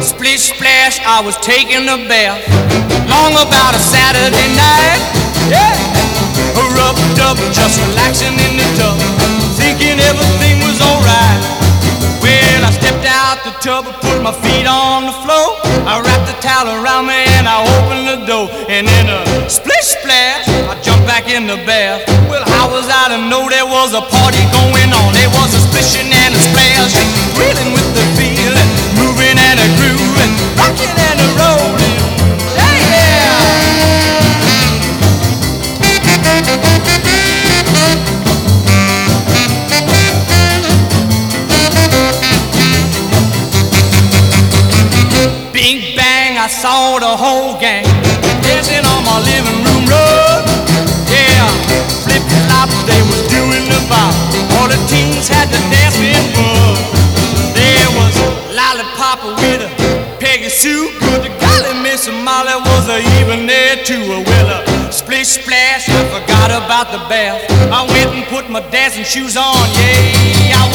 Splish splash, I was taking a bath. Long about a Saturday night. Yeah. Rubbed up, just relaxing in the tub, thinking everything was alright. Well, I stepped out the tub and put my feet on the floor. I wrapped the towel around me and I opened the door. And in a splish splash, I jumped back in the bath. Well, how was I to know there was a party going on? There was a splishing and a splash, reeling with the feeling, moving and a grooving, rocking and a rolling. Yeah! Bing bang, I saw the whole gang dancing on my living room rug. Yeah, flip flop, they was doing the bop. All the teens had to dance with bug. There was Lollipop with a Peggy Sue. Good to golly, Miss Molly was even there too. Well, a splish splash, I forgot about the bath. I went and put my dancing shoes on. Yeah, I